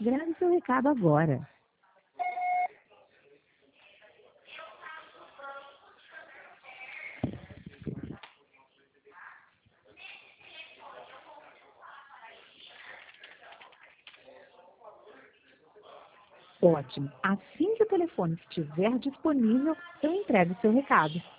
Grave seu recado agora. Ótimo. Assim que o telefone estiver disponível, eu entrego seu recado.